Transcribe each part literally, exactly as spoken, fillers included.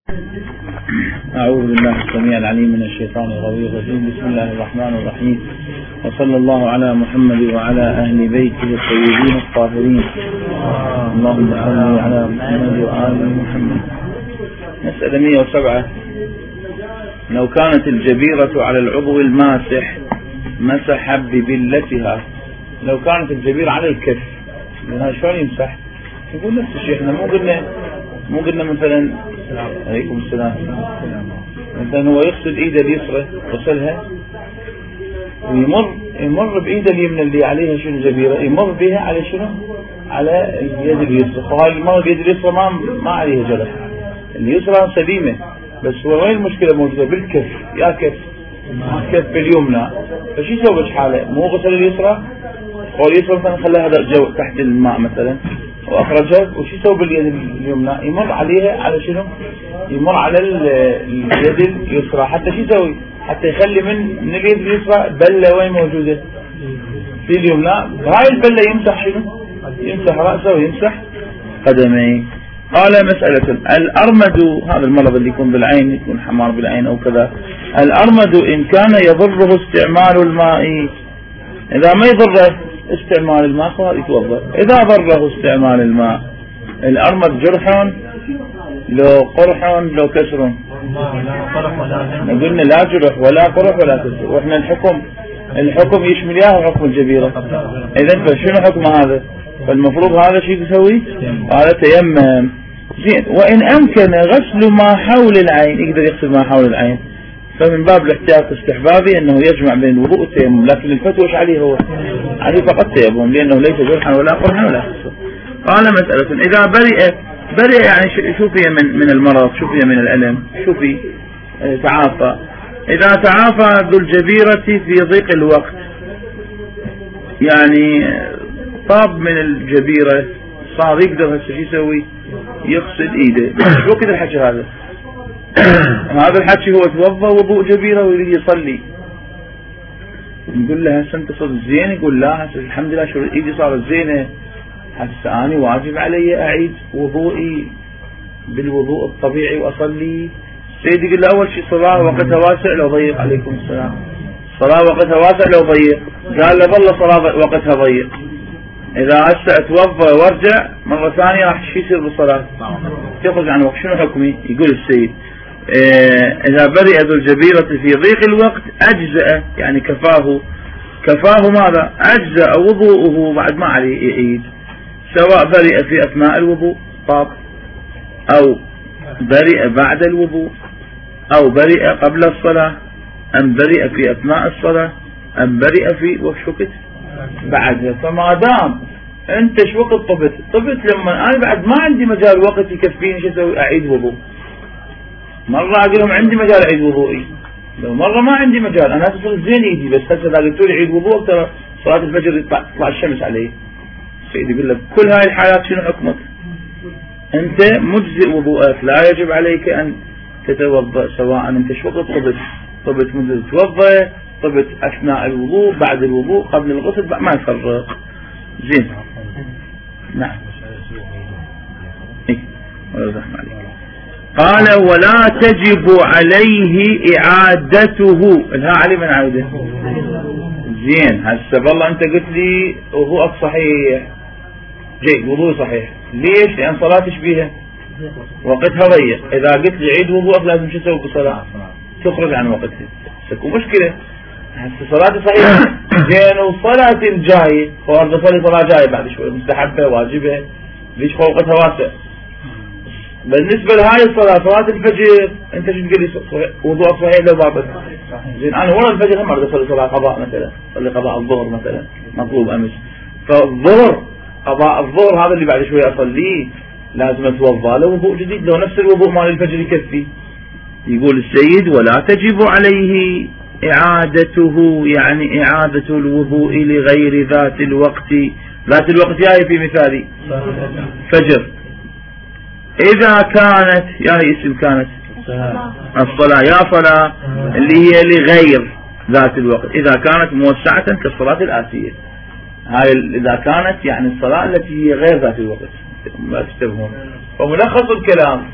أعوذ بالله السميع العليم من الشيطان الرجيم. بسم الله الرحمن الرحيم، وصلى الله على محمد وعلى أهل بيته الطيبين الطاهرين. اللهم صل على محمد وآل محمد. مسألة مئة وسبعة. لو كانت الجبيرة على العضو الماسح مسح ببلتها. لو كانت الجبيرة على الكف، لأنها شلون يمسح؟ يقول نفس الشيء. احنا مو قلنا مو قلنا مثلا عليكم السلام مثلا هو يغسل ايده اليسرى غسلها ويمر يمر بايده اليمنى اللي عليها شنو جبيرة، يمر بها على شنو؟ على اليد اليسرى. فهاي المرة اليد اليسرى ما ما عليها جرح، اليسرى سليمة، بس هو وين المشكلة موجودة؟ بالكف. يا كف كف اليمنى. فشي يسوي بحاله؟ مو غسل اليسرى، هو اليسرى مثلا خلاها جو تحت الماء مثلا واخرجها، وش يسوي باليد اليمنى؟ يمر عليها على شنو؟ يمر على اليد اليسرى. حتى شو يسوي؟ حتى يخلي من من اليد اليسرى بلة وين موجودة؟ في اليمنى. هاي البلة يمسح شنو؟ يمسح رأسه ويمسح قدميه. قال مسألة الأرمد، هذا المرض اللي يكون بالعين، يكون حمار بالعين أو كذا. الأرمد إن كان يضره استعمال الماء، إذا ما يضره استعمال الماء صار يتوضا. إذا ضره استعمال الماء، الأرمد جرح لو قرح لو كسر؟ قلنا لا جرح ولا قرح ولا كسر، واحنا الحكم الحكم يشمل اياه حكم الجبيرة. إذا فشنو حكم هذا؟ فالمفروض هذا شيء يسوي، هذا تيمم. زين. وإن أمكن غسل ما حول العين، يقدر يغسل ما حول العين، فمن باب الاحتياط استحبابي انه يجمع بين الوضوء والتيمم، لكن الفتوى ايش عليه؟ هو عليه فقط تيمم، لانه ليس جرحا ولا قرحا ولا كسر. قال مسألة اذا برئ برئ يعني شو فيه من من المرض، شو فيه من الألم، شو فيه تعافى. اذا تعافى ذو الجبيرة في ضيق الوقت، يعني طاب من الجبيرة صار يقدر هسه شو يسوي؟ يغسل ايده. شو كذا الحكي هذا؟ هذا الحكي هو توضى وضوء جبيرة ويريد يصلي، نقول له هسه انت صرت زين؟ يقول لا هسه الحمد لله شو ايدي صارت زينة، هسه اني واجب علي اعيد وضوئي بالوضوء الطبيعي واصلي. سيدي يقول له اول شيء صلاة وقتها واسع لو ضيق. عليكم السلام. صلاة وقتها واسع لو ضيق. قال له ظل صلاة وقتها ضيق. اذا هسه اتوضى وارجع مرة ثانية راح شو يصير بالصلاة؟ تخرج عن وقت. شنو حكمي؟ يقول السيد إذا برئ ذو الجبيرة في ضيق الوقت أجزأ، يعني كفاه كفاه ماذا؟ أجزأ وضوءه، بعد ما عليه يعيد، سواء برئ في أثناء الوضوء طاب، أو برئ بعد الوضوء، أو برئ قبل الصلاة، أم برئ في أثناء الصلاة، أم برئ في وقت وقت بعدها. فما دام أنت شو وقت طبت طبت لما أنا بعد ما عندي مجال وقت يكفيني شو أسوي؟ أعيد وضوء. مرة أقول لهم عندي مجال أعيد وضوئي، لو مرة ما عندي مجال أنا أصير زين إيدي، بس هسه إذا قلت لي عيد وضوء ترى صلاة الفجر يطلع تطلع الشمس عليه. سيدي يقول لك كل هاي الحالات شنو حكمك؟ أنت مجزئ وضوءك، لا يجب عليك أن تتوضأ، سواء أنت شو وقت طبت طبت مجزئ تتوضأ، طبت أثناء الوضوء، بعد الوضوء، قبل الغسل، ما يفرق. زين. نعم. إيه ولا زحمة عليك. قال ولا تجب عليه إعادته. الها علي من عايده؟ زين. هسه والله أنت قلت لي وضوءك صحيح، جيد وضوء صحيح، ليش؟ لأن صلاتش بيها وقتها ضيق. إذا قلت لي عيد وضوءك لازم شو تسوي بالصلاة؟ تخرج عن وقتها. تكون مشكلة. هسه صلاتي صحيحة زين، وصلاة جاية، فأرد أصلي صلاة جاية بعد شوي مستحبة واجبة، ليش؟ وقتها واسع. بالنسبة لهاي الصلاة صلاة الفجر انت شو تقول لي؟ وضوء صحيح لو باطل؟ زين. انا ورا الفجر هم اريد اصلي صلاة قضاء مثلا، اصلي قضاء الظهر مثلا مطلوب امس، فالظهر قضاء الظهر هذا اللي بعد شوي اصليه لازم اتوضا له وضوء جديد، لو نفس الوضوء مال الفجر يكفي. يقول السيد ولا تجب عليه اعادته، يعني اعادة الوضوء لغير ذات الوقت. ذات الوقت جاي في مثالي فجر. إذا كانت يعني اسم كانت الصلاة، يا صلاة اللي هي لغير ذات الوقت، إذا كانت موسعة كالصلاة الآتية. هاي إذا كانت يعني الصلاة التي هي غير ذات الوقت، ما تشتبهون. وملخص الكلام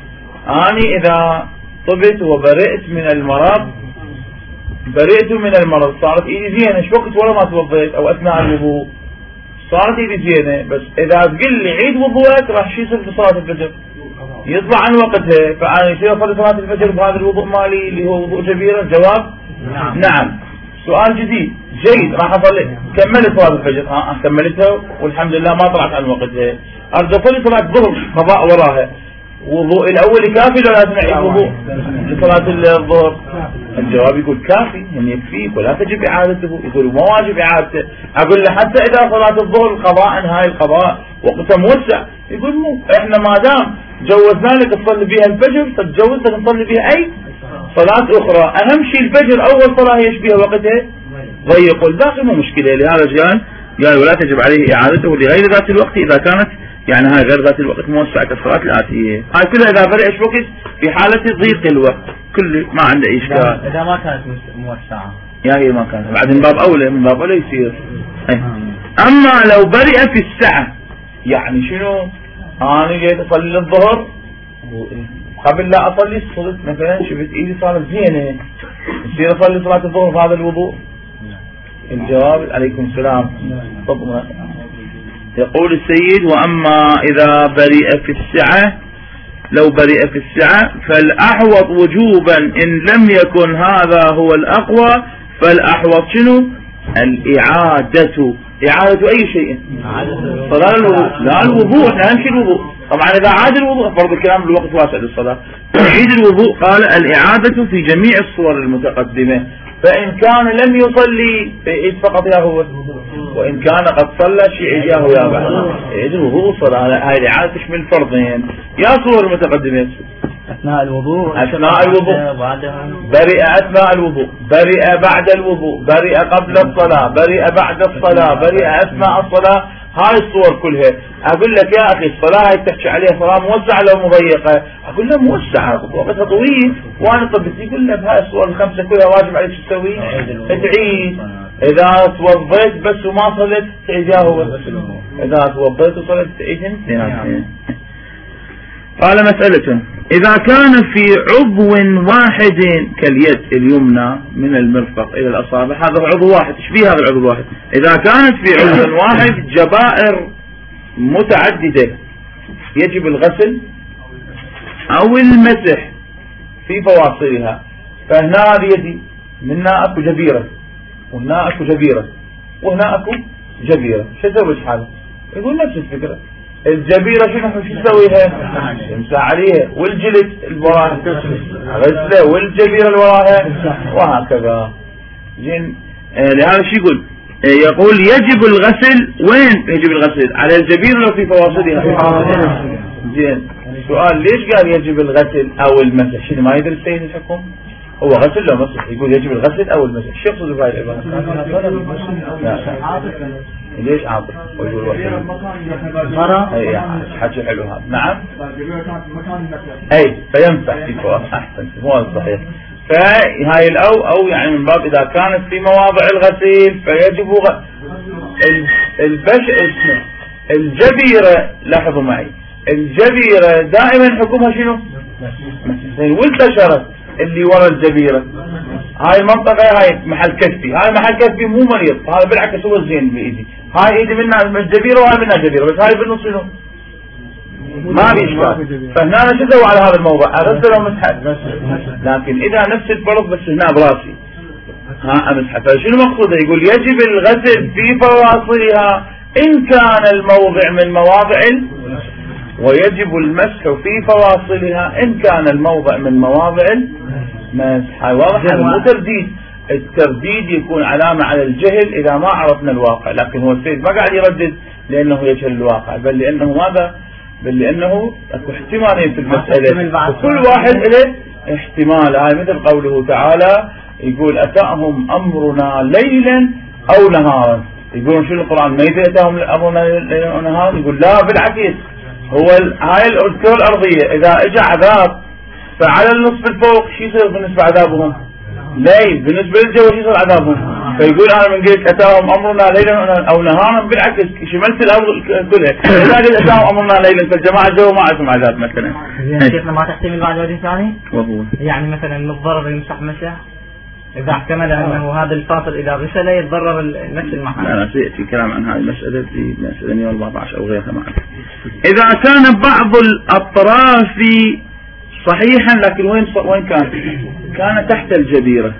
اني اذا طبت وبرئت من المرض، برئت من المرض، صارت ايدي زينه، ايش وقت ولا ما توضيت او اثناء الوضوء صارت ايدي زينه، بس اذا تقول لي عيد وضوءك راح شو يصير في صلاه الفجر؟ يطلع عن وقتها، فانا يصير اصلي صلاه الفجر بهذا الوضوء مالي اللي هو وضوء جبيره؟ الجواب نعم. نعم. سؤال جديد جيد، راح اصلي كملت صلاه الفجر، ها كملتها والحمد لله ما طلعت عن وقتها، ارجع اصلي صلاه الظهر قضاء وراها، وضوء الاول كافي ولا لازم اعيد وضوء لصلاه الظهر؟ الجواب يقول كافي، يعني يكفيك ولا تجب اعادته، يقول ما واجب اعادته. اقول له حتى اذا صلاه الظهر قضاء هاي القضاء وقتها موسع، يقول مو، احنا ما دام جوزنا لك تصلي بها الفجر فتجوزت نصلي بها اي صلاه اخرى، اهم شيء الفجر اول صلاه هي بها وقتها ضيق، والباقي مو مشكله. لهذا قال قال ولا تجب عليه اعادته لغير ذات الوقت اذا كانت يعني هاي غير ذات الوقت موسعة كالصلاة الآتية. هاي كلها إذا برئ إيش وقت في حالة ضيق الوقت، كل ما عنده إشكال. إذا ما كانت موسعة يا هي ما كانت، بعد من باب أولى، من باب أولى يصير. أما لو برئ في السعة، يعني شنو؟ أنا جيت أصلي الظهر قبل لا أصلي صرت مثلا شفت إيدي صارت زينة، يصير أصلي صلاة الظهر بهذا الوضوء؟ الجواب عليكم السلام. تفضل. يقول السيد وأما إذا برئ في السعة، لو برئ في السعة فالأحوط وجوبا إن لم يكن هذا هو الأقوى، فالأحوط شنو؟ الإعادة. إعادة أي شيء؟ صلاة الوضوء، لا الوضوء، احنا نمشي الوضوء. طبعا إذا عاد الوضوء فرض الكلام بالوقت واسع للصلاة، يعيد الوضوء. قال الإعادة في جميع الصور المتقدمة، فإن كان لم يصلي فيعيد فقط يا هو، وإن كان قد صلى شيء إياه يا بعد يعيد الوضوء والصلاة. هاي الإعادة تشمل فرضين يا صور المتقدمة، أثناء الوضوء، أثناء الوضوء، برئ أثناء الوضوء، برئ بعد الوضوء، برئ قبل الصلاة، برئ بعد الصلاة، برئ أثناء الصلاة. هاي الصور كلها. أقول لك يا أخي الصلاة هاي تحكي عليها صلاة موسعة لو مضيقة؟ أقول له موسعة وقتها طويل وأنا طبت. يقول لك هاي الصور الخمسة كلها واجب عليك شو تسوي؟ تعيد. إذا توضيت بس وما صليت تعيدها هو، إذا توضيت وصليت تعيدها. قال مسألة إذا كان في عضو واحد كاليد اليمنى من المرفق إلى الأصابع، هذا عضو واحد، ايش فيه هذا العضو الواحد؟ إذا كانت في عضو واحد جبائر متعددة يجب الغسل أو المسح في فواصلها، فهنا هذه يدي، منها أكو جبيرة وهنا أكو جبيرة وهنا أكو جبيرة، شو تسوي حالة؟ يقول نفس الفكرة. الجبيرة شنو شو تسويها؟ تمسح عليها، والجلد الوراها غسله، والجبيرة الوراها، وهكذا. زين. آه لهذا شو يقول؟ آه يقول يجب الغسل. وين يجب الغسل؟ على الجبيرة لو في فواصلها. زين. السؤال ليش قال يجب الغسل او المسح؟ شنو ما يدري السيد الحكم؟ هو غسل لو مسح، يقول يجب الغسل او المسح. شو يقصد بهاي العبارة؟ ليش عاطف؟ مرة اي حكي حلو هذا. نعم اي فينفع في فواصل. احسن، هو صحيح. فهاي الاو او يعني من باب اذا كانت في مواضع الغسيل فيجب غ... البش اسمه الجبيرة. لاحظوا معي الجبيرة دائما حكمها شنو؟ والبشرة اللي ورا الجبيرة، هاي المنطقة هاي محل كفي، هاي محل كفي مو مريض، هذا بالعكس هو الزين بإيدي، هاي إيدي منها الجبيرة وهاي منها جبيرة، بس هاي بالنص شنو؟ ما في إشكال. فهنا أنا شو أسوي على هذا الموضوع؟ أغسل أو مسح؟ لكن إذا نفس الفرض بس هنا براسي ها أمسح. فشنو مقصوده؟ يقول يجب الغسل في فواصلها إن كان الموضع من مواضع ال... ويجب المسح في فواصلها إن كان الموضع من مواضع المسح. واضح؟ هذا مو ترديد. الترديد يكون علامة على الجهل إذا ما عرفنا الواقع، لكن هو السيد ما قاعد يردد لأنه يجهل الواقع، بل لأنه ماذا؟ بل لأنه اكو احتمالين في المسألة، كل واحد له احتمال. هاي مثل قوله تعالى يقول أتاهم أمرنا ليلا أو نهارا. يقولون شنو القرآن ما يدري أتاهم أمرنا ليلا أو نهارا؟ يقول لا بالعكس، هو هاي الكرة الأرضية إذا اجى عذاب فعلى النصف الفوق شو يصير بالنسبة عذابهم؟ ليل. بالنسبة للجو شو يصير عذابهم؟ فيقول انا من قلت اتاهم امرنا ليلا او نهارا بالعكس شملت الارض كلها. اذا قلت اتاهم امرنا ليلا فالجماعه جو ما عندهم عذاب مثلا. شيخنا ما تحتمل بعد وجه ثاني؟ يعني مثلا الضرر المستحمشه اذا احتمل انه هذا الفاصل اذا غسل يتضرر نفس المحل. لا لا سيأتي كلام عن هذه المسألة في مسألة مئة وأربعة عشر او غيرها معنا. اذا كان بعض الاطراف صحيحا لكن وين وين كان؟ كان تحت الجبيرة.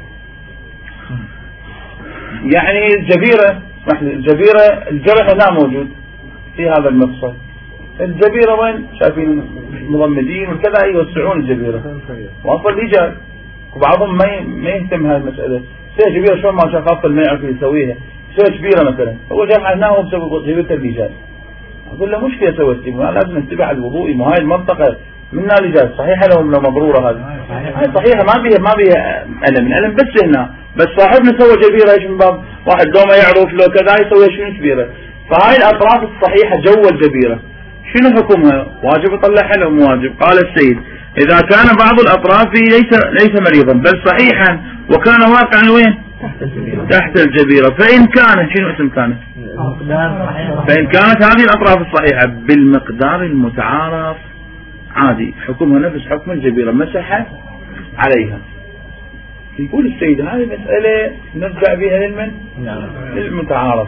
يعني الجبيرة الجبيرة الجرح هنا موجود في هذا المفصل. الجبيرة وين؟ شايفين المضمدين وكذا يوسعون الجبيرة. واصل الرجال وبعضهم ما ما يهتم هذه المسألة. سوى جبيرة شلون ما شاف غافل ما يعرف يسويها. سوى كبيرة مثلا هو جرح هنا هو بسبب جبيرة الرجال. أقول له مشكلة سويتي لازم نتبع الوضوء. ما هاي المنطقة منها رجال صحيحة لهم لو مبرورة هذه. هاي صحيحة ما بيها ما بيها ألم الألم بس هنا. بس صاحبنا سوى جبيرة ايش من باب واحد لو ما يعرف لو كذا يسوي شنو كبيرة. فهاي الأطراف الصحيحة جوا الجبيرة شنو حكمها؟ واجب يطلعها لو مو واجب؟ قال السيد إذا كان بعض الأطراف ليس ليس مريضا بل صحيحا وكان واقعا وين؟ تحت الجبيرة. فإن كانت شنو اسم كانت؟ فإن كانت هذه الأطراف الصحيحة بالمقدار المتعارف عادي حكمها نفس حكم الجبيرة مسح عليها. يقول السيد هذه مسألة نرجع بها للمن؟ للمتعارف.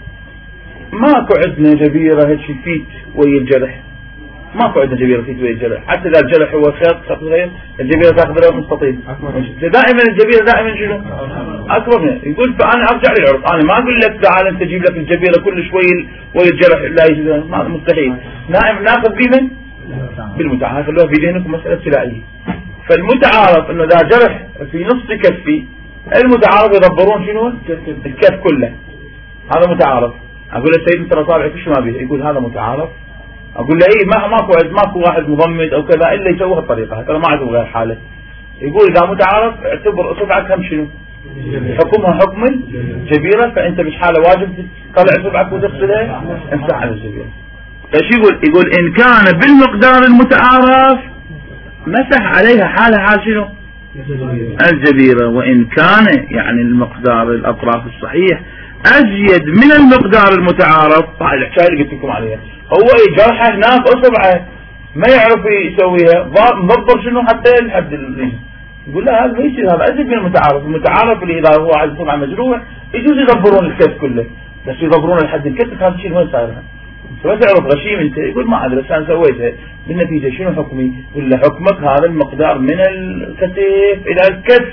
ماكو عندنا جبيرة هيك فيت ويا الجرح. ماكو عندنا جبيرة فيت ويا الجرح. حتى إذا الجرح هو خيط خط صغير الجبيرة تأخذ له مستطيل. دائما الجبيرة دائما شنو؟ أكبر منه. يقول فأنا أرجع للعرف. أنا ما أقول لك تعال أنت تجيب لك الجبيرة كل شوي ويا الجرح لا يجوز مستحيل. ناخذ بمن؟ بالمتعارف. خلوها في ذهنكم مسألة ابتدائية. فالمتعارف إنه إذا جرح في نص كفي المتعارف يدبرون شنو؟ الكف كله. هذا متعارف. أقول السيد انت اصابعك ايش ما بيه؟ يقول هذا متعارف. أقول له إيه ما ماكو ماكو واحد مضمد أو كذا إلا يسوي الطريقة ترى ما عنده غير حاله. يقول إذا متعارف اعتبر اصبعك هم شنو؟ حكمها حكم الجبيرة. فأنت مش حاله واجب تطلع اصبعك وتغسلها امسح على الجبيرة. فايش يقول؟ يقول إن كان بالمقدار المتعارف مسح عليها حالة حال شنو؟ الجبيرة. وإن كان يعني المقدار الأطراف الصحيح أزيد من المقدار المتعارف هاي الحكاية اللي قلت لكم عليها. هو جرحه هناك أصبعه ما يعرف يسويها مضبر شنو حتى الحد الرجل. يقول لا هذا ما يصير هذا أزيد من المتعارف. المتعارف اللي إذا هو عايز يصبع مجروح يجوز يدبرون الكتف كله بس يدبرون لحد الكتف هذا الشيء وين صايرها؟ ما تعرف غشيم انت. يقول ما ادري بس انا سويتها بالنتيجه شنو حكمي؟ ولا حكمك هذا المقدار من الكتف الى الكتف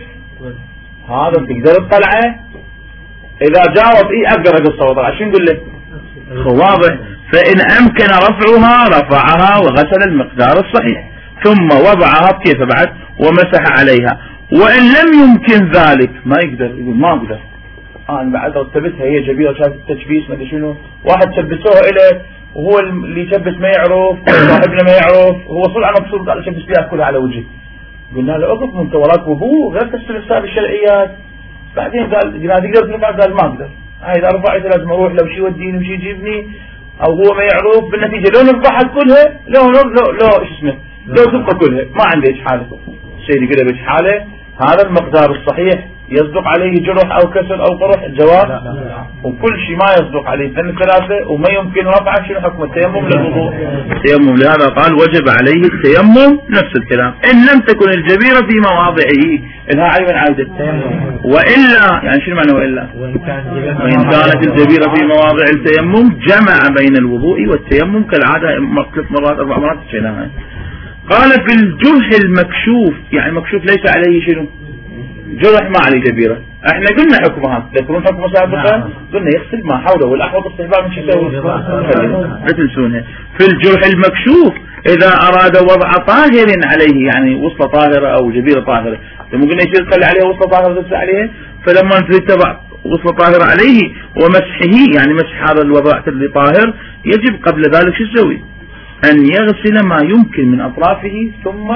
هذا تقدر تطلعه. اذا جاوب ايه اقدر اقصه وطلع شو نقول له؟ واضح. فان امكن رفعها رفعها وغسل المقدار الصحيح ثم وضعها كيف بعد ومسح عليها. وان لم يمكن ذلك ما يقدر. يقول ما اقدر انا آه بعد رتبتها هي جبيرة شافت التشبيس ما ادري شنو واحد شبسوها إله وهو اللي يشبس ما يعرف صاحبنا ما يعرف هو صلع مبسوط قال شبس ليها كلها على وجهه. قلنا له اقف انت وراك وابوه غير تستفسار الشرعيات. بعدين قال قلنا تقدر ترفع؟ قال ما اقدر. هاي اذا رفعت لازم اروح لو شي يوديني وشي يجيبني او هو ما يعرف. بالنتيجه لو نرفعها كلها لو لو لو شو اسمه لو تبقى كلها ما عندي ايش حاله. الشيء اللي يقول ايش حاله هذا المقدار الصحيح يصدق عليه جرح او كسر او قرح. الجواب لا لا لا. وكل شيء ما يصدق عليه اثنين ثلاثة وما يمكن رفعه شنو حكم التيمم للوضوء؟ التيمم. لهذا قال وجب عليه التيمم نفس الكلام ان لم تكن الجبيرة في مواضعه. انها عيبا عايدة والا يعني شنو معنى والا؟ وان كانت الجبيرة في مواضع التيمم جمع بين الوضوء والتيمم كالعادة ثلاث مرات اربع مرات شيناها. قال في الجرح المكشوف يعني مكشوف ليس عليه شنو؟ جرح ما عليه جبيرة. احنا قلنا حكمها تذكرون حكم سابقا؟ قلنا يغسل ما حوله والاحوط استحباب من شو يسوي؟ لا تنسونها. في الجرح المكشوف اذا اراد وضع طاهر عليه يعني وصلة طاهرة او جبيرة طاهرة. لما قلنا يصير تخلي عليها وصلة طاهرة تغسل عليها فلما نريد تضع وصلة طاهرة عليه ومسحه يعني مسح هذا الوضع اللي طاهر يجب قبل ذلك شو يسوي؟ ان يغسل ما يمكن من اطرافه ثم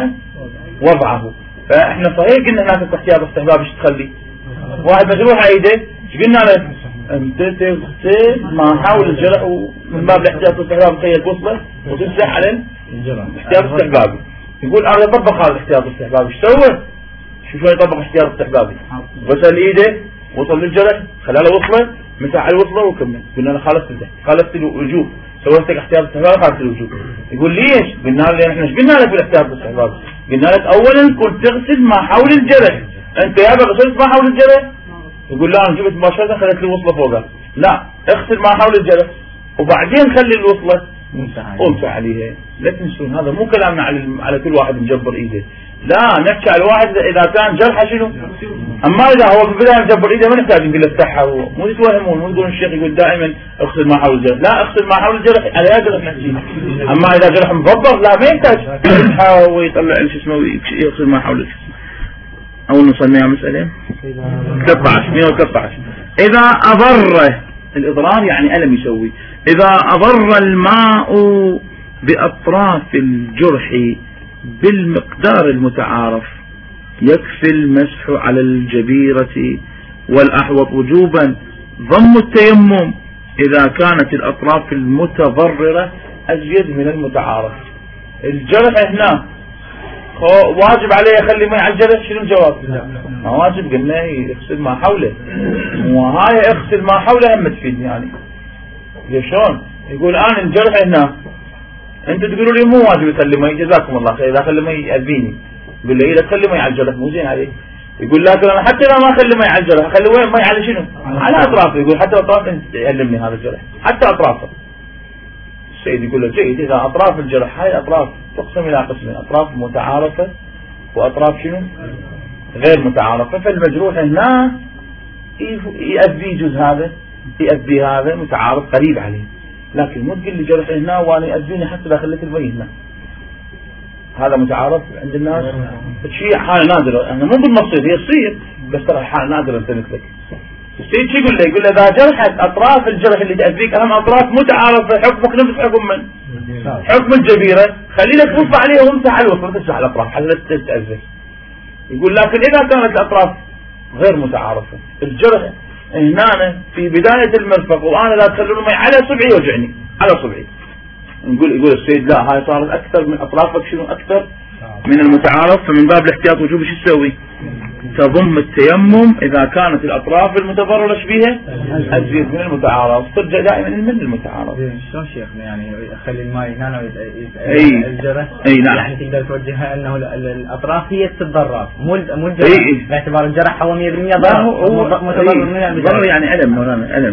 وضعه. فاحنا صحيح قلنا هناك احتياط استحباب ايش تخلي؟ واحد مجروح ايده ايش قلنا له؟ انت تغسل ما حول الجرح ومن باب الاحتياط الاستحباب تخيل وصله وتمسح على الاحتياط الاستحبابي. يقول انا اطبق هذا الاحتياط الاستحبابي ايش سوى؟ شو شلون يطبق احتياط استحبابي؟ غسل ايده وصل للجرح خلال وصله مسح على الوصله وكمل. قلنا له خالفت الدين، خالفت الوجوب، سويت لك احتياط استحباب، خالفت الوجوب. يقول ليش؟ قلنا له احنا ايش قلنا لك بالاحتياط الاستحباب؟ قلنا لك اولا كنت تغسل ما حول الجرح، انت يا غسلت ما حول الجرح؟ يقول لا انا جبت مباشره خليت لي وصله فوقها. لا، اغسل ما حول الجرح وبعدين خلي الوصله وامسح عليها. لا تنسون هذا مو كلامنا على على كل واحد مجبر ايده، لا نحكي على الواحد اذا كان جرحه شنو. اما اذا هو بالبدايه مجبر ايده ما نحتاج نقول له افتحها، مو تتوهمون، مو تقولون الشيخ يقول دائما اغسل ما حول الجرح، لا اغسل ما حول الجرح على يا جرح نحكي. اما اذا جرح مضبط لا ما يحتاج يفتحها ويطلع شو اسمه يغسل ما حول الجرح. اول نوصل مئة مساله ثلاثة عشر مئة وثلاثة عشر. اذا اضر، الاضرار يعني الم يسوي، اذا اضر الماء باطراف الجرح بالمقدار المتعارف يكفي المسح على الجبيرة والأحوط وجوبا ضم التيمم إذا كانت الأطراف المتضررة أزيد من المتعارف. الجرح هنا واجب عليه يخلي ماء على الجرح، شنو الجواب؟ ما واجب، قلنا يغسل ما حوله، وهاي اغسل ما حوله هم تفيد يعني. شلون؟ يقول أنا الجرح هنا انت تقولوا لي مو واجب يخلي مي، جزاكم الله خير، اذا خلي مي يأذيني، يقول لي اذا تخلي مي على الجرح مو زين عليه. يقول لكن انا حتى اذا ما اخلي مي على الجرح اخلي وين مي على شنو؟ على اطرافه. يقول حتى اطرافه يألمني هذا الجرح، حتى اطرافه. السيد يقول له جيد، اذا اطراف الجرح هاي اطراف تقسم الى قسمين، اطراف متعارفه واطراف شنو؟ غير متعارفه. فالمجروح هنا يأذي جزء هذا يأذي هذا متعارف قريب عليه، لكن مو تقول لي جرح هنا وانا يأذيني حتى اذا خليت المي هنا. هذا متعارف عند الناس، شيء حالة نادرة، احنا مو بالمقصود هي تصير، بس ترى حالة نادرة انت مثلك. السيد شو يقول له؟ يقول له اذا جرحت اطراف الجرح اللي تأذيك اهم اطراف متعارفة حكمك نفس حكم من؟ حكم الجبيرة، خلي لك تصب عليه وامسح على الوسط تمسح الاطراف حتى لا تتأذى. يقول لكن اذا كانت الاطراف غير متعارفة، الجرح هنا في بداية المرفق وانا لا تخلون مي على صبعي يوجعني على صبعي، نقول يقول السيد لا هاي صارت اكثر من اطرافك شنو اكثر من المتعارف، فمن باب الاحتياط وجوب شو تسوي؟ تضم التيمم اذا كانت الاطراف المتضرره بها ازيد من المتعارف، ترجع دائما من المتعارف. شلون شيخنا يعني يخلي الماء هنا اي الجرح؟ اي نعم، يعني تقدر توجهها انه الاطراف هي تتضرر مو مو الجرح، باعتبار الجرح هو مئة بالمئة ضرر، هو متضرر من ضرر يعني الم مولانا الم.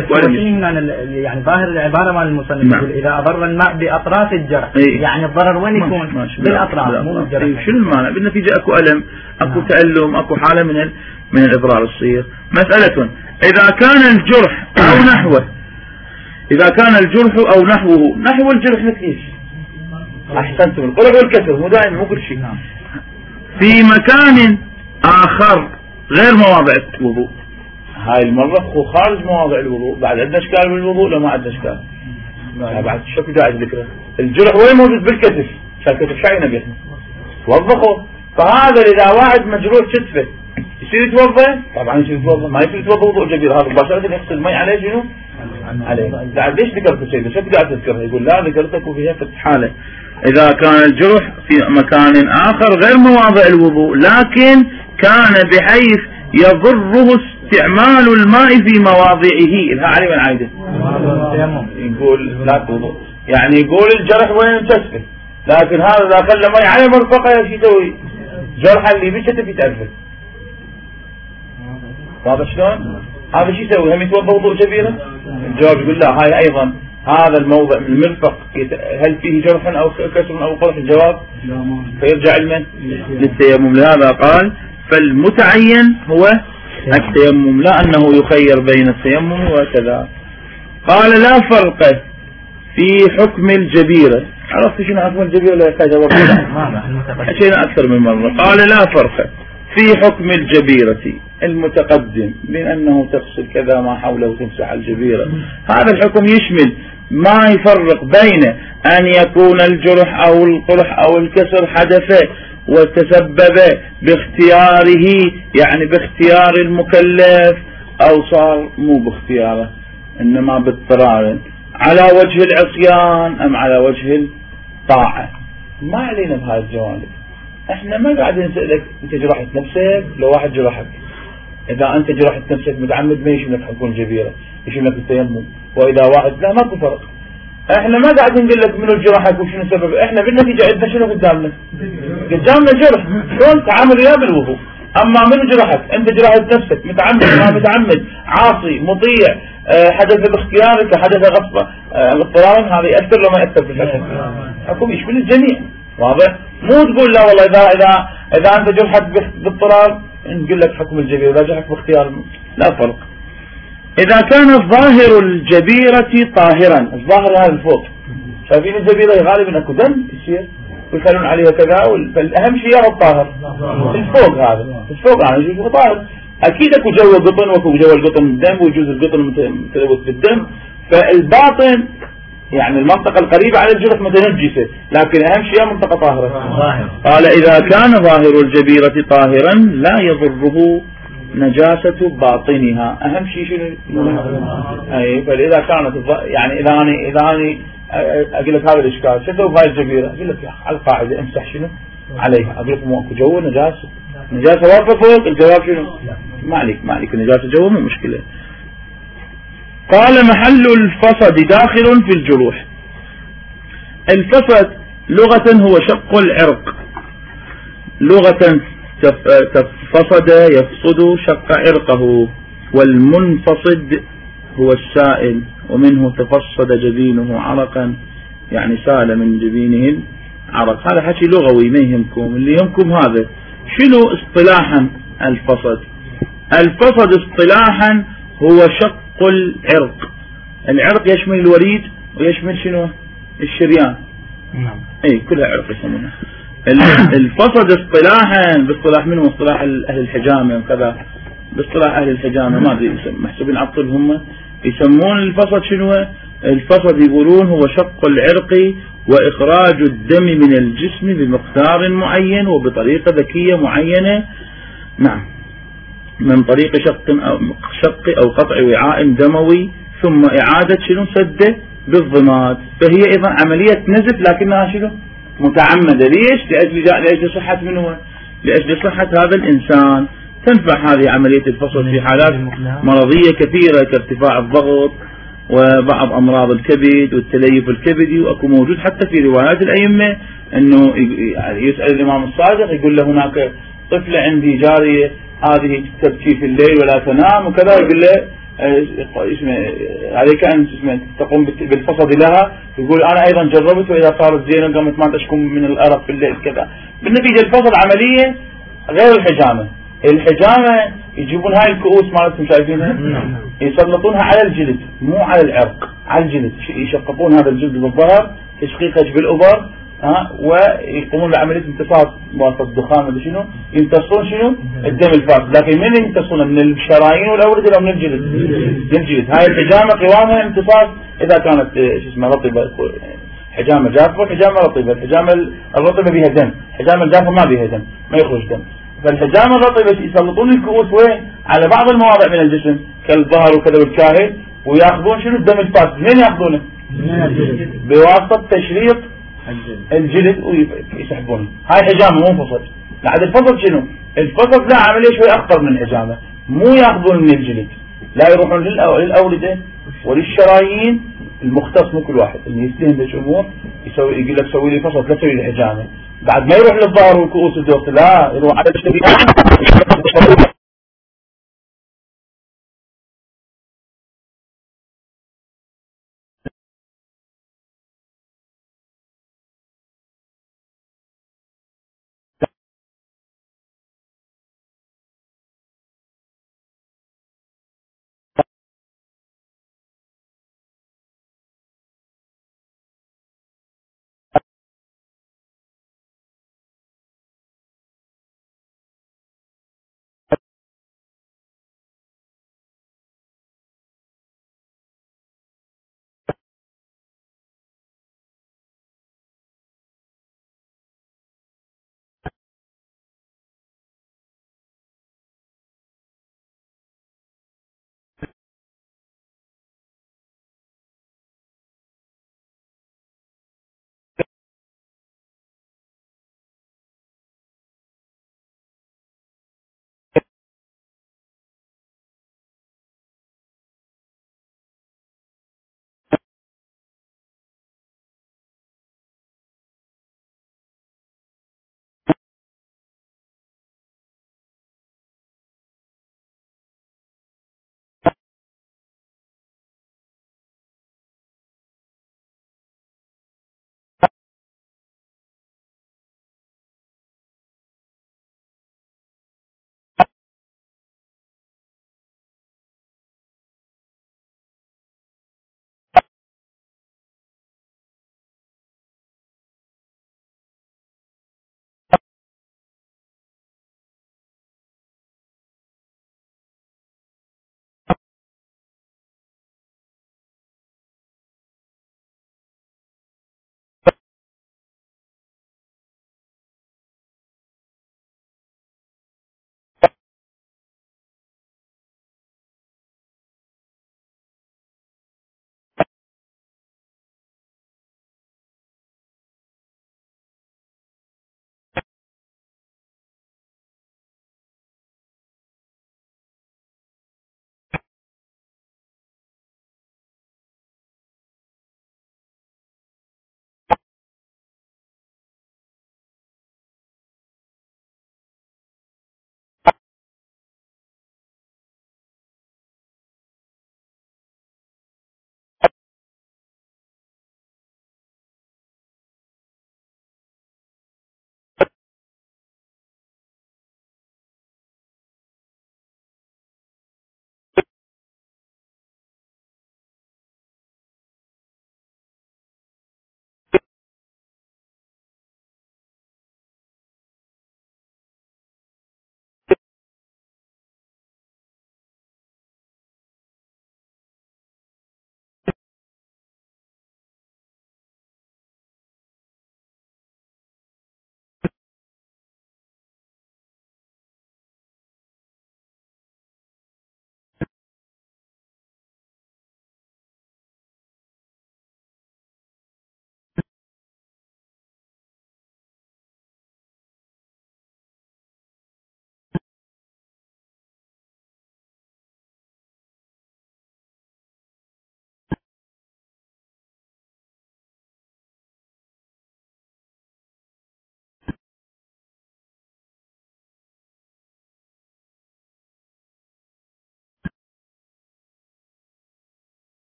يعني ظاهر العباره مال المصنف يقول اذا اضر الماء باطراف الجرح، يعني الضرر وين يكون؟ بالاطراف مو بالجرح. شنو المعنى؟ بالنتيجه اكو الم، اكو تألم، اكو حالة من من الإضرار تصير. مسألة إذا كان الجرح أو نحوه، إذا كان الجرح أو نحوه، نحو الجرح مثل إيش؟ أحسنتم، القرح والكسر مو دائما مو كل شيء. في مكان آخر غير مواضع الوضوء، هاي المرة هو خارج مواضع الوضوء، بعد عندنا إشكال بالوضوء لو ما عندنا إشكال؟ بعد شكو داعي ذكره. الجرح وين موجود؟ بالكتف، شالكتف شاي نبي احنا توظفه. فهذا إذا واحد مجروح كتفه يصير يتوضا؟ طبعا يصير يتوضا، ما يصير يتوضا وضوء جبير، هذا مباشرة يغسل مي عليه شنو؟ عليه. بعد ليش ذكرت الشيء ده؟ شو قاعد تذكرها؟ يقول لا ذكرتك وفيها في حالة إذا كان الجرح في مكان آخر غير مواضع الوضوء لكن كان بحيث يضره استعمال الماء في مواضعه، الها علي من عايده يقول لا توضوء، يعني يقول الجرح وين مكسفه، لكن هذا إذا خلى مي على مرفقه شو يسوي؟ جرح اللي بشته يتأذى. واضح شلون؟ هذا شو يسوي؟ هم يتوضا وضوء جبيره؟ الجواب يقول لا، هاي ايضا هذا الموضع من المرفق هل فيه جرح او كسر او قرح؟ الجواب فيرجع لمن؟ للتيمم. لهذا قال فالمتعين هو التيمم، لا انه يخير بين التيمم وكذا. قال لا فرق في حكم الجبيرة. عرفت شنو حكم الجبيرة؟ لا يحتاج وقت، حكينا أكثر من مرة. قال لا فرق في حكم الجبيرة المتقدم بين أنه تغسل كذا ما حوله تمسح الجبيرة، هذا الحكم يشمل ما يفرق بين أن يكون الجرح أو القرح أو الكسر حدث وتسبب باختياره، يعني باختيار المكلف، أو صار مو باختياره إنما باضطرار، على وجه العصيان أم على وجه الطاعة. ما علينا بهذا الجوانب، احنا ما قاعدين نسألك انت جرحت نفسك لو واحد جرحك، إذا أنت جرحت نفسك متعمد ما يشملك حكم الجبيرة، يشملك التيمم. وإذا واحد لا ماكو فرق. احنا ما قاعد نقول لك منو جرحك وشنو سبب، احنا بالنتيجة عندنا شنو قدامنا؟ قدامنا جرح، شلون تعامل وياه بالوضوء. اما منو جرحك؟ انت جرحت نفسك متعمد ما متعمد، عاصي مطيع، اه حدث باختيارك حدث غصبا اه اضطرارا، هذا يأثر لو ما يأثر في الحكم؟ حكم يشمل الجميع. واضح؟ مو تقول لا والله اذا اذا اذا انت جرحت باضطرار نقول لك حكم الجبيرة، اذا جرحك باختيار لا فرق. إذا كان ظاهر الجبيرة طاهرا، الظاهر هذا الفوق، شايفين الجبيرة غالبا اكو دم يصير ويخلون عليها كذا، فالأهم شيء هو الطاهر الفوق، هذا الفوق يعني يشوفه طاهر. أكيد اكو جو قطن واكو جو القطن الدم ويجوز القطن متلوث بالدم، فالباطن يعني المنطقة القريبة على الجرح متنجسة، لكن أهم شيء منطقة طاهرة. قال إذا كان ظاهر الجبيرة طاهرا لا يضره نجاسة باطنها. أهم شيء شنو؟ أي فإذا كانت يعني إذا أنا إذا أنا أقول لك هذا الإشكال شدوا بهاي الجبيرة، أقول لك على القاعدة امسح شنو عليها، أقول لك مو جو نجاسة، نجاسة واقفة فوق، الجواب شنو؟ ما عليك ما عليك نجاسة جو مو مشكلة. قال محل الفصد داخل في الجروح. الفصد لغة هو شق العرق، لغة فصد يفصد شق عرقه، والمنفصد هو السائل، ومنه تفصد جبينه عرقا يعني سال من جبينه العرق. هذا حكي لغوي ما يهمكم، اللي يهمكم هذا شنو اصطلاحا الفصد. الفصد اصطلاحا هو شق العرق. العرق يشمل الوريد ويشمل شنو الشريان، نعم اي كلها عرق يسمونها. الفصد اصطلاحا باصطلاح منه اصطلاح اهل الحجامه وكذا، باصطلاح اهل الحجامه ما ادري محسوبين عطل هم يسمون الفصد شنو. الفصد يقولون هو شق العرق واخراج الدم من الجسم بمقدار معين وبطريقه ذكيه معينه، نعم من طريق شق او شق او قطع وعاء دموي ثم اعاده شنو سده بالضماد. فهي ايضا عمليه نزف لكنها شنو متعمدة. ليش؟ لأجل لأجل صحة منه، لأجل صحة هذا الإنسان. تنفع هذه عملية الفصل في حالات مرضية كثيرة كارتفاع الضغط وبعض أمراض الكبد والتليف الكبدي، وأكو موجود حتى في روايات الأئمة أنه يسأل الإمام الصادق يقول له هناك طفلة عندي جارية هذه تبكي في الليل ولا تنام وكذا، يقول له اسمه عليك أن تقوم بالفصد لها. يقول أنا أيضا جربت وإذا صارت زينة قامت ما تشكم من الأرق في الليل كذا. بالنتيجة الفصد عملية غير الحجامة. الحجامة يجيبون هاي الكؤوس مالتهم شايفينها يسلطونها على الجلد مو على العرق، على الجلد يشققون هذا الجلد بالظهر تشقيقه بالأبر، ها ويقومون بعملية امتصاص بواسطة الدخان ولا شنو، يمتصون شنو الدم الفاسد. لكن من يمتصونه؟ من الشرايين والأوردة أو من الجلد؟ من الجلد. هاي الحجامة قوامها امتصاص إذا كانت شو اسمها رطبة، حجامة جافة حجامة رطبة. الحجامة الرطبة بها دم، الحجامة الجافة ما بها دم ما يخرج دم. فالحجامة الرطبة يسلطون الكؤوس وين؟ على بعض المواضع من الجسم كالظهر وكذا والكاهل، وياخذون شنو الدم الفاسد. من ياخذونه؟ بواسطة تشريط الجلد ويسحبونه. هاي حجامة مو فصل. بعد الفصل شنو؟ الفصل لا عملية شوي أخطر من الحجامة، مو ياخذون من الجلد، لا يروحون للأوردة وللشرايين. المختص مو كل واحد اللي يستهم ذيك أمور يسوي يقول لك سوي لي فصل لا تسوي لي حجامة. بعد ما يروح للظهر والكؤوس والدوخ، لا يروح على الشريان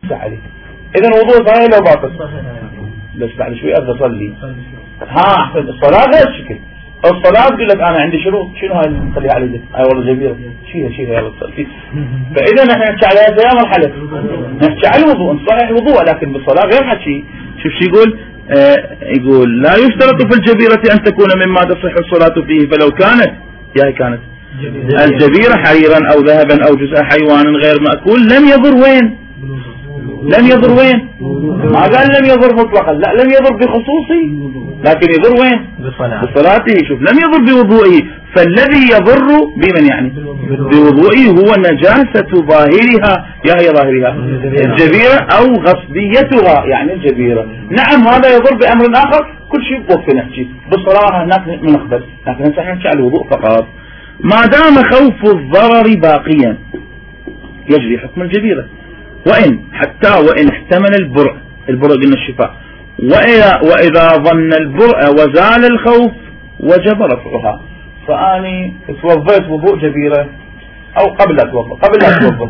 عليه. إذا وضوء صحيح لو باطل بس بعد شوي أقدر أصلي. ها أحسن الصلاة غير شكل. الصلاة تقول لك أنا عندي شروط. شنو هاي اللي نصلي عليه ده؟ هاي والله جميلة شيلها شيلها يلا تصلي. فإذا نحن نحكي على هذه مرحلة نحكي على الوضوء صحيح وضوء لكن بالصلاة غير حكي. شوف شو يقول آه يقول لا يشترط في الجبيرة أن تكون مما تصح الصلاة فيه فلو كانت يا كانت الجبيرة حريرا أو ذهبا أو جزء حيوان غير مأكول لم يضر وين لم يضر وين ما قال لم يضر مطلقا لا لم يضر بخصوصي لكن يضر وين بصلاته. شوف لم يضر بوضوئه فالذي يضر بمن يعني بوضوئه هو نجاسة ظاهرها يا هي ظاهرها الجبيرة أو غصبيتها يعني الجبيرة. نعم هذا يضر بأمر آخر كل شيء بوقت نحكي بالصلاة هناك نخبر لكن نحكي على الوضوء فقط. ما دام خوف الضرر باقيا يجري حكم الجبيرة وإن حتى وإن احتمل البرء البرء قلنا الشفاء وإذا, وإذا ظن البرء وزال الخوف وجب رفعها. فأني توضيت وضوء جبيرة أو قبل أتوضأ قبل أتوضأ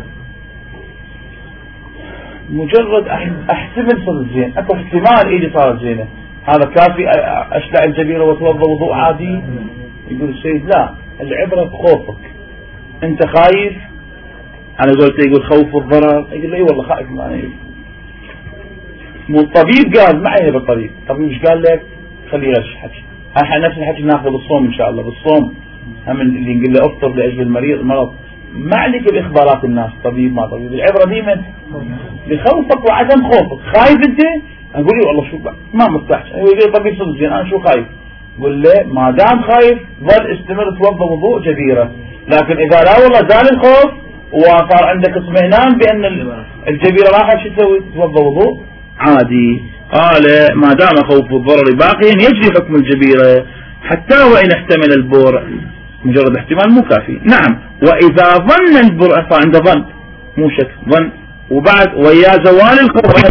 مجرد أحتمل صارت زين أكو احتمال إيدي صارت زينة هذا كافي أشلع الجبيرة وأتوضأ وضوء عادي. يقول السيد لا العبرة بخوفك أنت خايف. أنا قلت يقول خوف الضرر يقول لي والله خائف ما مو الطبيب قال معي بالطبيب الطبيب ايش قال لك خليه يغش حكي. احنا نفس الحكي ناخذ بالصوم ان شاء الله بالصوم هم اللي نقول له افطر لاجل المريض المرض ما عليك باخبارات الناس طبيب ما طبيب. العبره ديما بخوفك وعدم خوفك. خايف انت اقول لي والله شو ما مرتاح يقول لي طبيب صدق زين انا شو خايف قول له ما دام خايف ظل استمر توضا وضوء جبيره. لكن اذا لا والله زال الخوف وصار عندك اطمئنان بان الجبيره راحت شو تسوي توضا وضوء عادي. قال ما دام خوف الضرر باقيا يجري حكم الجبيرة حتى وإن احتمل البرء مجرد احتمال مو كافي. نعم وإذا ظن البرء فعند ظن مو شك ظن وبعد ويا زوال الخوف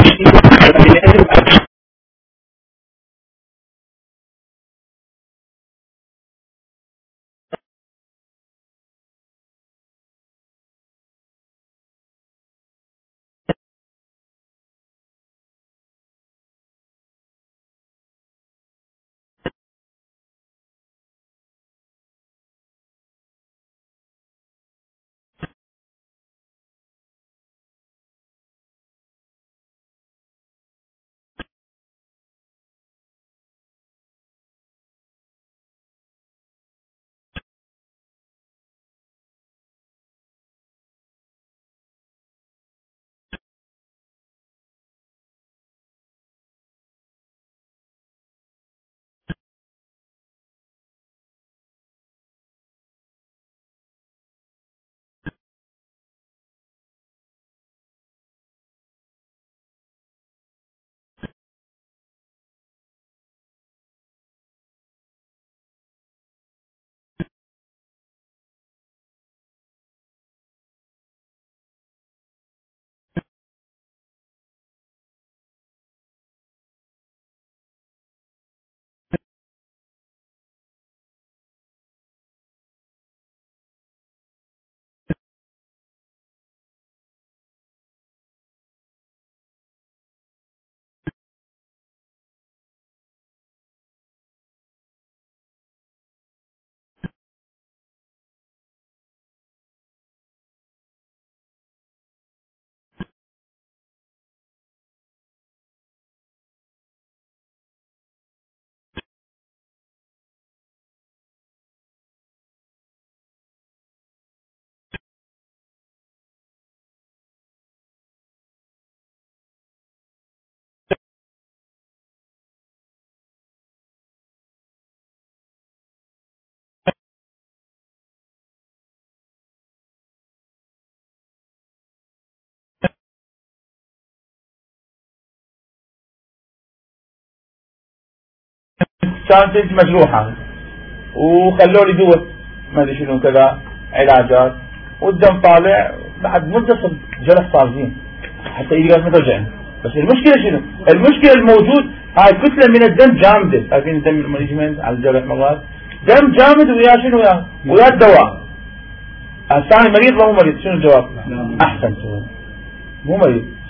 كانت انت مجروحة وخلوا لي دواء ما ادري شنو كذا علاجات والدم طالع بعد مدة جرح صار زين حتى ايدي قالت ما توجعني. بس المشكلة شنو؟ المشكلة الموجود هاي كتلة من الدم جامدة. عارفين الدم لما يجي من على الجرح مرات دم جامد ويا شنو ويا ويا الدواء. الثاني مريض ولا مو مريض؟ شنو الجواب؟ احسن مو مريض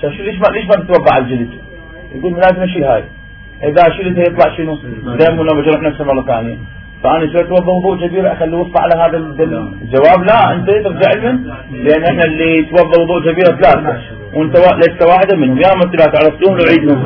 ليش ما ليش ما تتوضا على الجلد؟ يقول لازم اشيل هاي، اذا شلتها يطلع شنو؟ دم ولا بجرح نفسه مره ثانيه. فانا شو اتوضا وضوء جبيره اخلي وصفه على هذا الجواب؟ لا، انت ترجع لمن؟ لان احنا اللي يتوضا وضوء جبيره ثلاثه وانت لست واحدا منهم، يا ما ثلاثه عرفتوهم نعيدهم.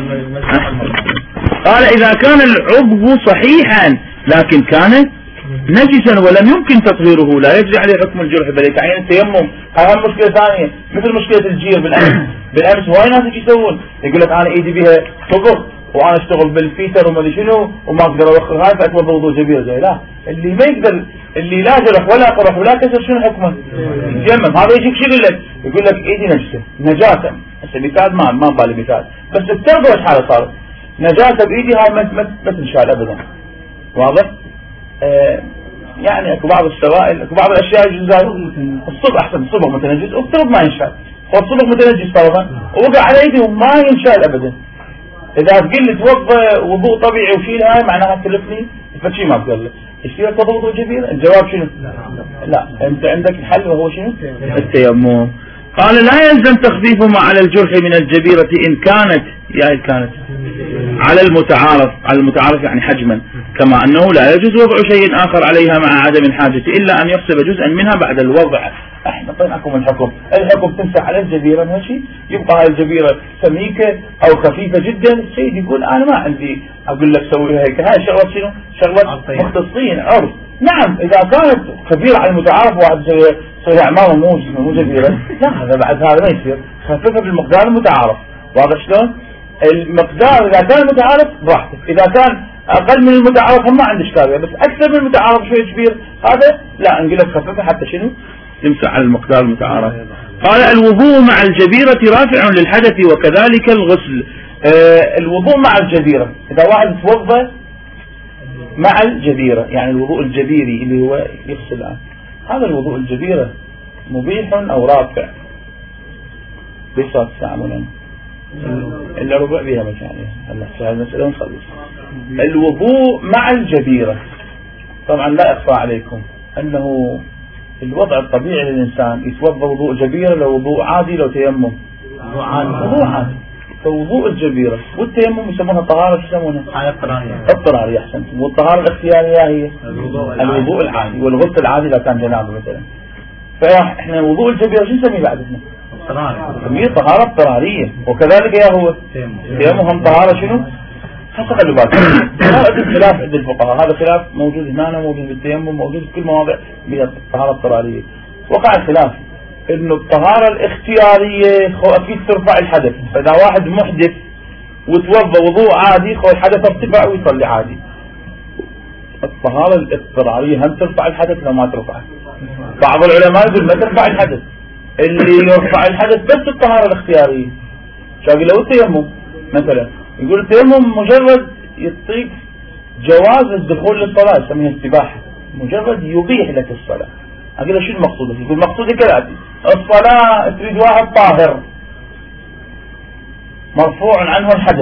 قال اذا كان العضو صحيحا لكن كان نجسا ولم يمكن تطهيره لا يجري عليه حكم الجرح بل يتعين التيمم. هذا مشكله ثانيه مثل مشكله الجير بالامس. بالامس هواي ناس ايش يسوون؟ يقول لك انا ايدي بها صبغ وانا اشتغل بالفيتر وما ادري شنو وما اقدر اوخر هاي فاتوضا وضوء جبير زي. لا، اللي ما يقدر، اللي لا جرح ولا قرح ولا كسر شنو حكمه؟ يتيمم. هذا يجيك شو يقول لك؟ يقول لك ايدي نجسه نجاسه. هسه مثال ما ما بالي مثال، بس بترضى ايش حاله صارت؟ نجاسه بايدي هاي ما ما تنشال ابدا. واضح؟ آه يعني اكو بعض السوائل، اكو بعض الاشياء الجزاء الصبغ احسن، الصبغ متنجس وافترض ما ينشال، والصبغ متنجس فرضا ووقع على ايدي وما ينشال ابدا. اذا تقول لي توضا وضوء طبيعي وشيل هاي معناها تلفني فشي ما بقول لك يصير توضا وضوء جبير. الجواب شنو؟ لا، انت عندك الحل وهو شنو؟ التيمم. قال لا يلزم تخفيفهما على الجرح من الجبيرة إن كانت يا إن كانت على المتعارف، على المتعارف يعني حجما، كما أنه لا يجوز وضع شيء آخر عليها مع عدم الحاجة إلا أن يغصب جزءا منها بعد الوضع. احنا طيناكم الحكم، الحكم تمسح على الجبيرة ماشي، يبقى هاي الجبيرة سميكة أو خفيفة جدا. السيد يقول أنا ما عندي أقول لك سوي هيك، هاي شغلة شنو؟ شغلة مختصين عرف. نعم إذا كانت كبيرة على المتعارف واحد سوي أعمامه مو مو جبيرة، لا هذا بعد هذا ما يصير، خففها بالمقدار المتعارف. واضح شلون؟ المقدار إذا كان متعارف براحتك، إذا كان أقل من المتعارف هم ما عندي إشكال، بس أكثر من المتعارف شوي كبير هذا لا نقول لك خففها حتى شنو؟ يمسح على المقدار المتعارف. قال الوضوء مع الجبيرة رافع للحدث وكذلك الغسل. آه الوضوء مع الجبيرة، إذا واحد توضأ مع الجبيرة يعني الوضوء الجبيري اللي هو يغسل الآن، هذا الوضوء الجبيرة مبيح أو رافع؟ بصوت ساعة إلا ربع بها مكانه. هلا هذه المسألة نخلص. الوضوء مع الجبيرة طبعا لا يخفى عليكم أنه الوضع الطبيعي للإنسان يتوضأ وضوء جبيرة لو وضوء عادي لو تيمم. وضوء عادي. فوضوء الجبيرة والتيمم يسمونها طهارة، يسمونها حالة اضطرارية. اضطرارية أحسنت. والطهارة الاختيارية هي الوضوء العادي، والغسل العادي إذا كان جنابة مثلا. فإحنا وضوء الجبيرة شو نسميه بعد احنا؟ نسميه طهارة اضطرارية. وكذلك يا هو التيمم هم طهارة شنو؟ حتى خلوا بالكم هذا خلاف عند الفقهاء، هذا خلاف موجود هنا موجود بالتيمم موجود في كل مواضع بالطهارة الاضطرارية. وقع الخلاف انه الطهارة الاختيارية خو اكيد ترفع الحدث، فاذا واحد محدث وتوضا وضوء عادي خو الحدث ارتفع ويصلي عادي. الطهارة الاضطرارية هل ترفع الحدث لو ما ترفع؟ بعض العلماء يقول ما ترفع الحدث، اللي يرفع الحدث بس الطهارة الاختيارية. شاقي لو التيمم مثلا يقول التيمم مجرد يعطيك جواز الدخول للصلاة، يسميها السباحة، مجرد يبيح لك الصلاة. أقول له شو المقصود؟ يقول المقصود كالآتي: الصلاة تريد واحد طاهر مرفوع عنه الحدث،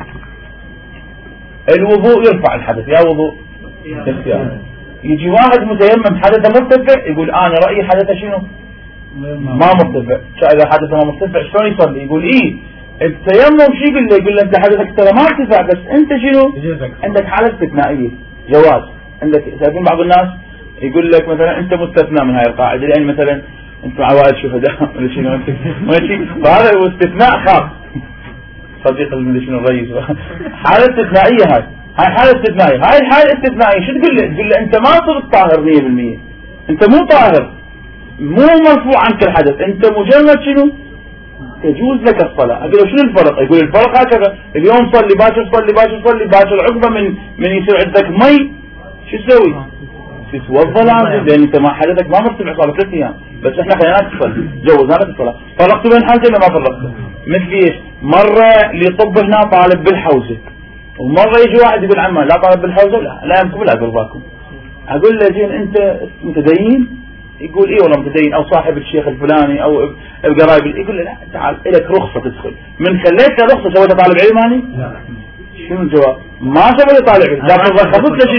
الوضوء يرفع الحدث يا وضوء اختيار. يجي واحد متيمم حدثه مرتفع يقول أنا رأيي حدثه شنو؟ ما مرتفع. إذا حدثه ما مرتفع شلون يصلي؟ يقول إيه التيمم شو يقول له؟ يقول له أنت حدثك ترى ما ارتفع بس أنت شنو؟ عندك حالة استثنائية جواز. عندك تعرفين بعض الناس يقول لك مثلا أنت مستثنى من هاي القاعدة لأن مثلا أنت مع واحد شهداء ولا شنو أنت ماشي، فهذا هو استثناء خاص. صديق المدري شنو الرئيس حالة استثنائية هاي هاي حالة استثنائية. هاي الحالة الاستثنائية شو تقول له؟ تقول له أنت ما صرت طاهر مية بالمية، أنت مو طاهر، مو مرفوع عنك الحدث، أنت مجرد شنو؟ تجوز لك الصلاة. أقول له شنو الفرق؟ يقول الفرق هكذا: اليوم صلي باكر صلي باكر صلي باكر عقبة من من يصير عندك مي شو تسوي؟ تتوضا لازم، لأن أنت ما حدثك ما مرتفع صار ثلاث أيام، بس إحنا خليناك تصلي جوزنا لك الصلاة. فرقت بين حالتين ما فرقت. مثل إيش؟ مرة اللي يطب هنا طالب بالحوزة، ومرة يجي واحد يقول عمه لا طالب بالحوزة لا لا يمكن لا قرباكم. أقول له زين أنت متدين؟ يقول ايه والله متدين، او صاحب الشيخ الفلاني او القرايب. يقول له لا تعال لك رخصة تدخل. من خليت له رخصة سويت طالب علم؟ لا. شنو الجواب؟ ما سويت طالب علم، لكن رخصت له شنو؟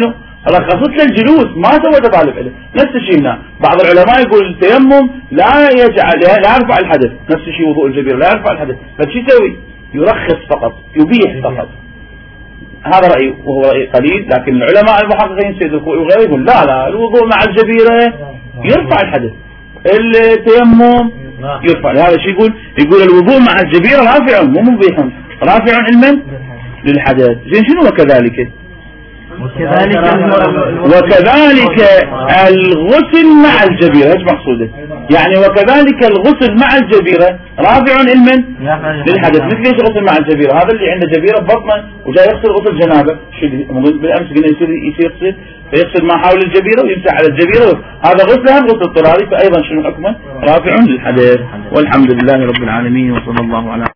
رخصت له الجلوس ما سوى طالب علم. نفس الشيء هنا بعض العلماء يقول التيمم لا يجعل لا يرفع الحدث، نفس الشيء وضوء الجبيرة لا يرفع الحدث، فشو يسوي؟ يرخص فقط، يبيح فقط. هذا رأي وهو رأي قليل، لكن العلماء المحققين سيد الخوئي وغيره يقول لا لا الوضوء مع الجبيرة يرفع الحدث، التيمم يرفع. هذا شيء يقول يقول الوضوء مع الجبيرة رافع مو مبيح، رافع علما للحدث. زين شنو وكذلك؟ وكذلك وكذلك الغسل مع الجبيرة. ايش مقصوده؟ يعني وكذلك الغسل مع الجبيرة رافع علما للحدث. مثل ايش غسل مع الجبيرة؟ هذا اللي عنده جبيرة ببطنه وجاي يغسل غسل جنابه، شو بالامس قلنا يصير يصير يغسل فيغسل ما حول الجبيرة ويمسح على الجبيرة، هذا غسله غسل اضطراري، فايضا شنو حكمه؟ رافع للحدث. والحمد لله رب العالمين، وصلى الله على